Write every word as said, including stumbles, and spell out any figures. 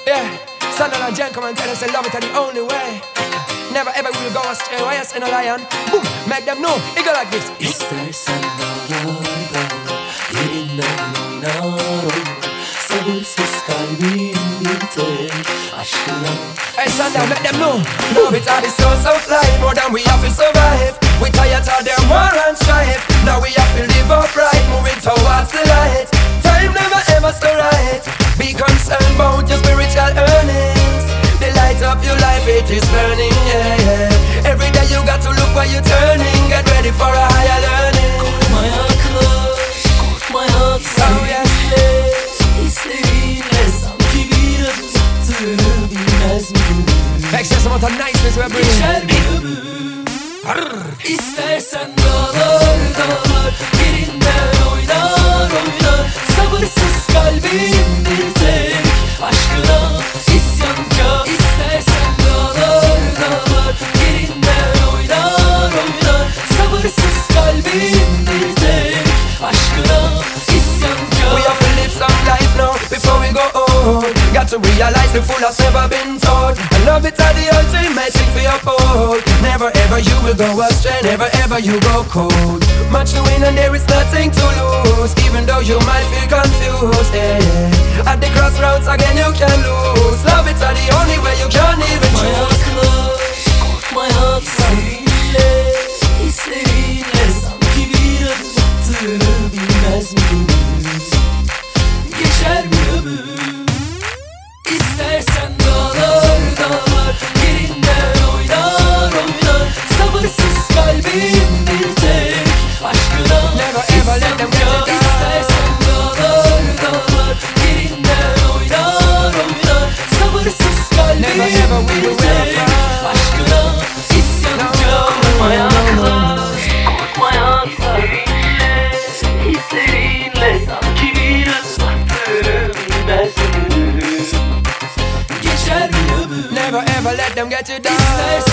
Yeah, Sandal and Jen come and tell us they love it are the only way. Never ever will go astray. Why you say no lion? Boom, make them know. It go like this. İstersen dağlar dağlar, yerinden oynar oynar. Sabırsız kalbim bir tek aşkına. Hey Sandal, make them know. Love it are the source of life. More than we have to survive. We tired of them war and strife. Now we have to live upright, moving towards the light. Time never ever so right. Be concerned about your spiritual earnings. The light of your life, it is burning, yeah, yeah. Every day you got to look where you're turning. Get ready for a higher learning. Korkma yaklaş, korkma yaklaş. Oh yes. Hislerimle sanki bir adım attığını bilmez miyim? Excess amount of niceness we're bringing. Geçer bir ömür. İstersen dağlar dağlar, yerinden oynar oynar. Sabırsız kalbim bir tek aşkına isyankar. İstersen dağlar dağlar, yerinden oynar oynar. Sabırsız kalbim bir tek aşkına isyankar. We have to live some life now before we go old. Got to realize the fool has never been told. And love it are the ultimate thing for your hold. Never ever you will go astray, never ever you go cold. Much to win and there is nothing to lose. Even though you might feel confused, yeah, yeah. At the crossroads again you can lose. Love it are the only way you can even choose. Korkma yaklaş, seninle, hislerinle sanki bir adım attığını bilmez miyim? Geçer bir ömür. İstersen dağlar dağlar, yerinden oynar oynar. Sabırsız kalbim bir tek aşkına isyankar. İstersen dağlar dağlar, yerinden oynar oynar. Sabırsız kalbim bir tek aşkına isyankar. Korkma yaklaş, korkma yaklaş. Hislerinle sanki bir adım attığını bilmez miyim? Geçer bir ömür. Never ever let them get you down.